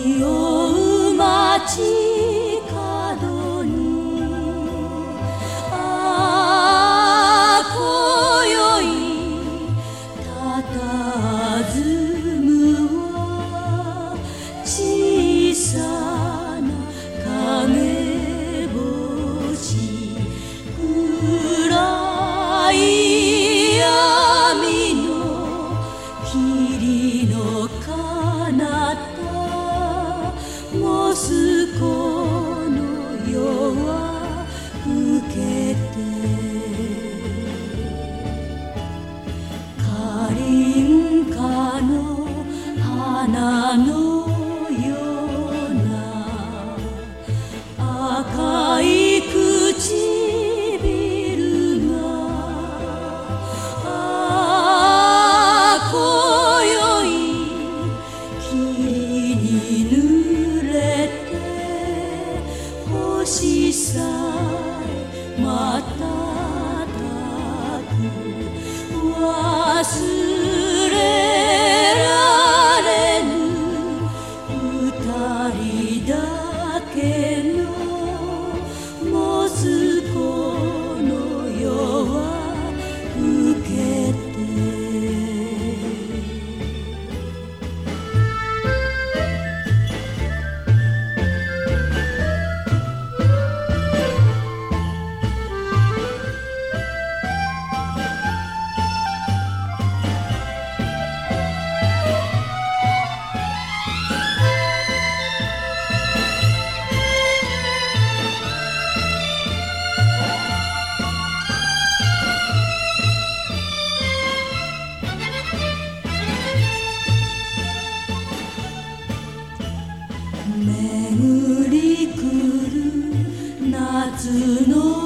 匂う街角に今宵佇むは小さな影星暗い闇の霧の彼方モスコの夜は更けてカリンカの花のような赤い唇が今宵霧に濡れて星さえ瞬く忘れられぬ二人だけのモスコの夜は更けて巡り来る夏の